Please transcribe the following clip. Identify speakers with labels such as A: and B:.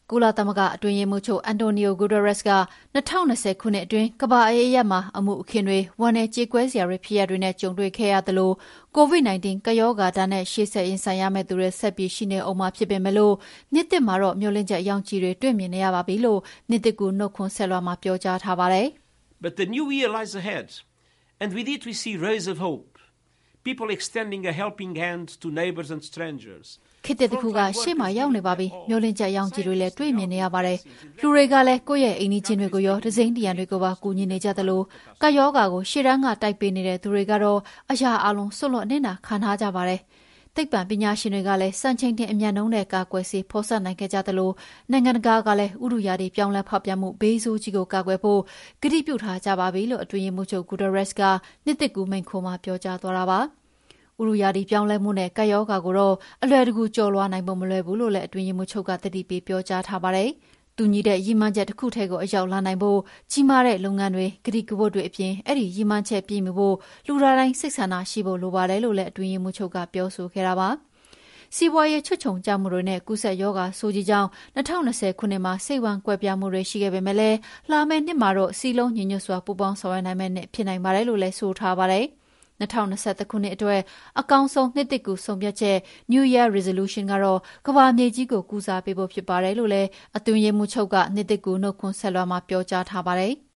A: ကုလသမဂ္ဂအတွင်းရေးမှူးချုပ်အန်တိုနီယိုဂူတာရက်စ်က2020ခုနှစ်အတွင်းကမ္ဘာအေးရပ်မှာအမှုအခင်းတွေဝမ်းနည်းကြေကွဲစရာတွေဖြစ်ရတွေနဲ့ကြုံတွေ့ခဲ့ရသလို COVID-19 ကရောဂါဓာတ်နဲ့ရှေ့ဆက်ရင်ဆိုင်ရမယ့်သူတွေဆက်ပြီးရှိနေအောင်မှာဖြစ်ပေမဲ့လို့နှစ်သစ်မှာတော့မျှော်လင့်ချက်ရောင်ခြည်တွေတွေ့မြင်နေရပါပြီလို့နှစ်သစ်ကူနှုတ်ခွန်းဆက်လွှာမှာပြောကြားထားပါတယ်။
B: But the new year lies ahead, and with it we see rays of hope. People extending a helping hand to neighbors and strangers.
A: ခေတ်တစ်ခုကရှေ့မှာရောက်နေပါပြီမျောလင့်ချက်ရောင်ခြည်တွေလည်းတွေ့မြင်နေရပါတယ်လူတွေကလည်းကိုယ့်ရဲ့အိမ်နီးချင်းတွေကိုရောဒစိမ့်တရံတွေကိုပါကူညီနေကြသလိုကယောဂါကိုရှေ့တန်းကတိုက်ပေးနေတဲ့သူတွေကတော့အရာအလုံးဆွလွတ်အနစ်နာခံထားကြပါတယ်သိပ္ပံပညာရှင်တွေကလည်းစံချိန်တင်အမြန်နှုန်းနဲ့ကာကွယ်ဆေးဖော်စပ်နိုင်ခဲ့ကြသလိုနိုင်ငံတကာကလည်းဥတုရာသီပြောင်းလဲဖောက်ပြန်မှုဘေးဆိုးကြီးကိုကာကွယ်ဖို့ကတိပြုထားကြပါပြီလို့အတွင်းရေးမှူးချုပ်ဂူတာရက်စ်ကနှစ်သစ်ကူမိန့်ခွန်းမှာပြောကြားသွားတာပါဥရုယာဒီပြောင်းလဲမှုနဲ့ကပ်ရောဂါကိုတော့အလွယ်တကူကျော်လွှားနိုင်ဖို့မလွယ်ဘူးလို့လည်းအတွင်းရေးမှူးချုပ်ကတတိပေးပြောကြားထားပါတယ်။တူညီတဲ့ရည်မှန်းချက်တစ်ခုထဲကိုအရောက်လာနိုင်ဖို့ကြီးမားတဲ့လုပ်ငန်းတွေဂတိကဝတ်တွေအပြင်အဲ့ဒီရည်မှန်းချက်ပြည့်မီဖို့လူသားတိုင်းစိတ်ဆန္ဒရှိဖို့လိုပါတယ်လို့လည်းအတွင်းရေးမှူးချုပ်ကပြောဆိုခဲ့တာပါ။စီးပွားရေးချွတ်ချုံကြမှုတွေနဲ့ကူးစက်ရောဂါဆိုးကြီးကြောင့်2020ခုနှစ်မှာစိတ်ဝမ်းကွဲပြားမှုတွေရှိခဲ့ပေမဲ့လည်းလာမယ့်နှစ်မှာတော့စီလုံးညီညွတ်စွာပူးပေါင်းဆောင်ရွက်နိုင်မယ့်နှစ်ဖြစ်နိုင်ပါတယ်လို့လည်းဆိုထားပါတယ်။2021ခုနှစ်အတွက်အကောင်းဆုံးနှစ်သစ်ကူဆုံးဖြတ်ချက် New Year Resolution ကတော့ကမ္ဘာမြေကြီးကိုကူစားပေးဖို့ဖြစ်ပါတယ်လို့လည်းအတွင်းရေးမှူးချုပ်ကနှစ်သစ်ကူနှုတ်ခွန်းဆက်လွှာမှာပြောကြားထားပါတယ်။